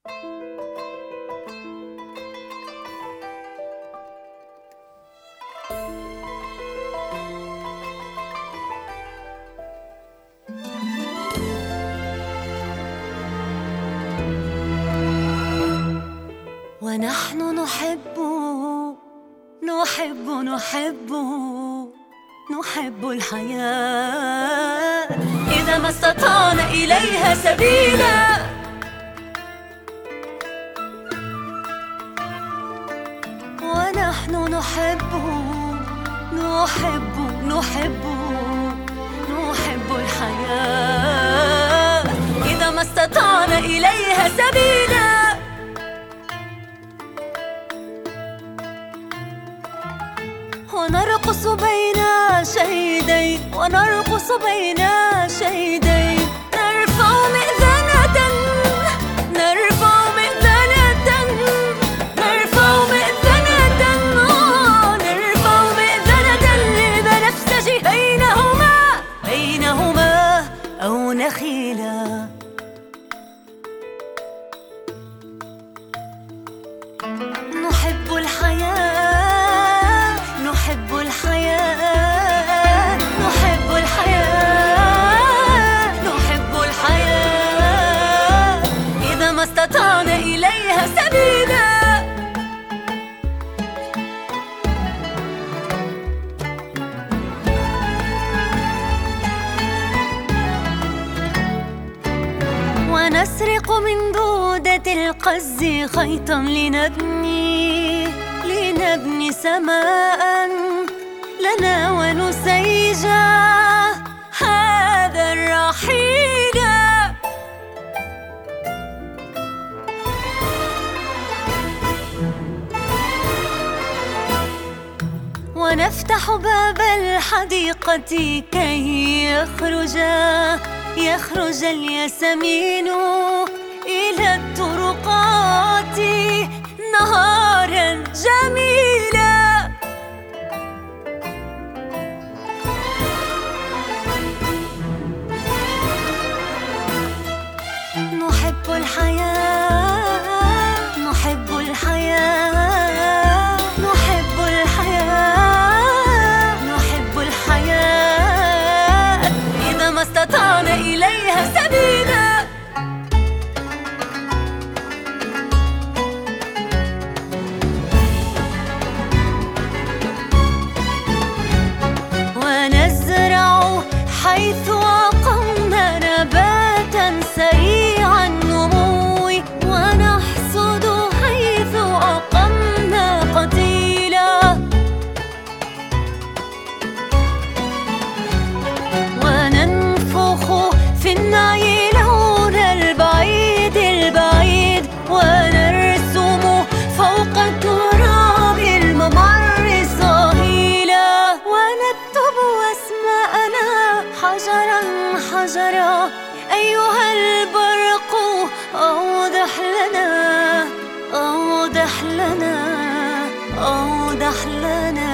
ونحن نحب نحب نحب نحب الحياة إذا ما استطعنا إليها سبيلا. ونحن نحب نحب نحب نحب الحياة إذا ما استطعنا إليها سبيلا. ونرقص بين شهيدين ونرقص بين شهيدين نرفع مئذنة نرفع مئذنة نرفع مئذنة نرفع مئذنة للبنفسجي بينهما أو نخيلا. نحب الحياة نحب الحياة نحب الحياة نحب الحياة إذا ما استطعنا إليها سبيلا. ونسرق من دودة القز خيطا لنبني سماء لنا ونسيج هذا الرحيل. ونفتح باب الحديقة كي يخرج الياسمين إلى الطرقات نهارا جميلا. نحب الحياة نحب الحياة نحب الحياة نحب الحياة إذا ما استطعنا إليها سبيلا. ونزرع حيث أقمنا نباتا سريع النمو ونحصد حيث أقمنا قتيلا. وننفخ في النعي لون البعيد ونرسم فوق التراب الممر صهيلا. ونكتب أسماءنا حجرا حجرا أيها البرق أوضح لنا أوضح لنا أوضح لنا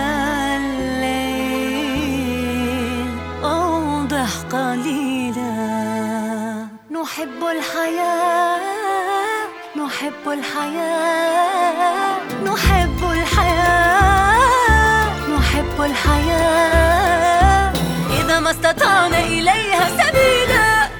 الليل أوضح قليلا. نحب الحياة نحب الحياة نحب الحياة نحب الحياة إذا ما استطعنا إليها سبيلا.